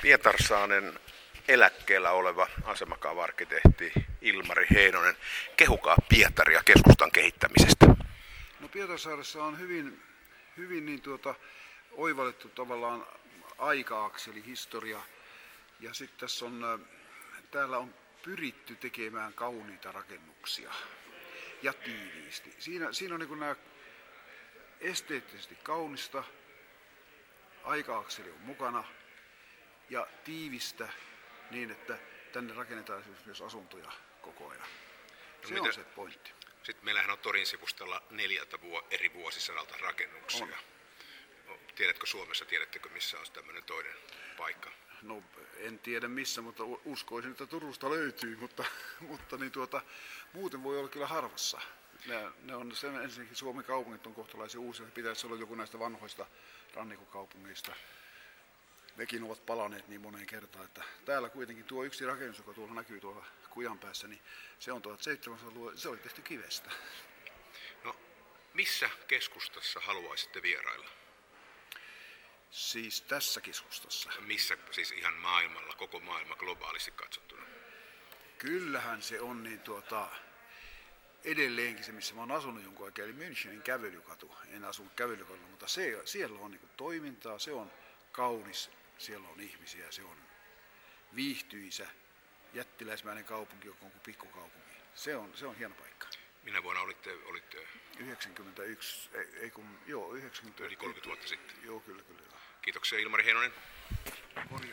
Pietarsaaren eläkkeellä oleva asemakaava-arkkitehti Ilmari Heinonen. Kehukaa Pietaria keskustan kehittämisestä. No Pietarsaaressa on hyvin oivallettu tavallaan aika-akseli, historia. Ja sitten täällä on pyritty tekemään kauniita rakennuksia ja tiiviisti. Siinä on niin nämä esteettisesti kaunista, aika-akseli on mukana ja tiivistä niin, että tänne rakennetaan myös asuntoja koko ajan. Se on se pointti. Sitten meillähän on Torin sivustolla 4 eri vuosisadalta rakennuksia. Tiedätkö Suomessa, tiedättekö missä on tämmöinen toinen paikka? No en tiedä missä, mutta uskoisin, että Turusta löytyy, mutta muuten voi olla kyllä harvassa. Ne on ensinnäkin Suomen kaupungit on kohtalaisen uusia, pitäisi olla joku näistä vanhoista rannikkokaupungeista. Nekin ovat palaneet niin moneen kertaan, että täällä kuitenkin tuo yksi rakennus, joka tuolla näkyy tuolla kujan päässä, niin se on 1700-luvulla, se oli tehty kivestä. No, missä keskustassa haluaisitte vierailla? Siis tässä keskustassa. Missä siis ihan maailmalla, koko maailma globaalisti katsottuna? Kyllähän se on edelleenkin se, missä mä oon asunut jonkun aikaa, eli Münchenin kävelykatu. En asunut kävelykadulla, mutta siellä on toimintaa, se on kaunis, siellä on ihmisiä, se on viihtyisä, jättiläismäinen kaupunki, joka on kuin pikkukaupunki. Se on hieno paikka. Minä vuonna olitte? 91, 90. Yli 30 vuotta sitten. Joo, kyllä. Kiitoksia Ilmari Heinonen.